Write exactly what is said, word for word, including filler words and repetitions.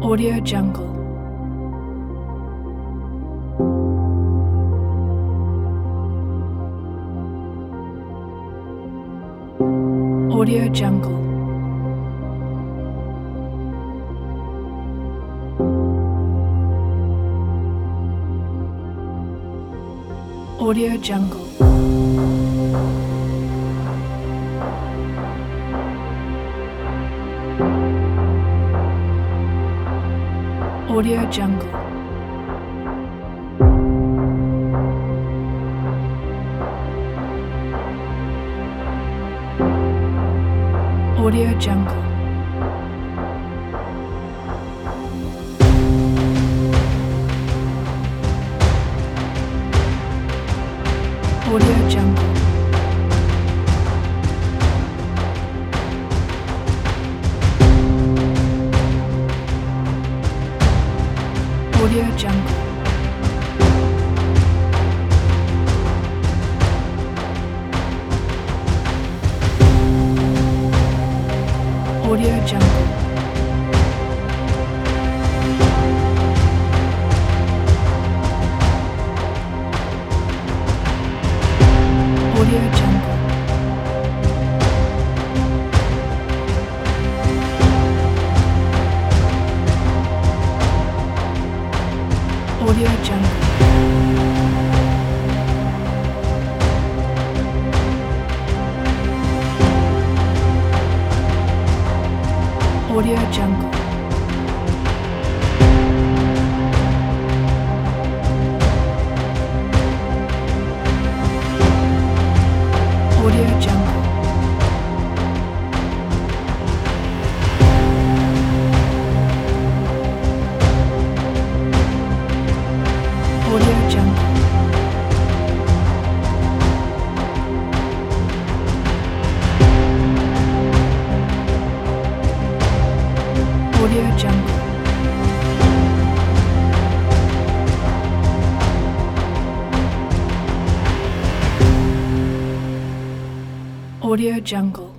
Audio Jungle. Audio Jungle. Audio Jungle. Audio Jungle. Audio Jungle. Audio Jungle. Audio Jungle. Audio Jungle. Audio Jungle. Audio Jungle. Audio Jungle. Audio Jungle. Audio Jungle. Audio Jungle. Audio Jungle.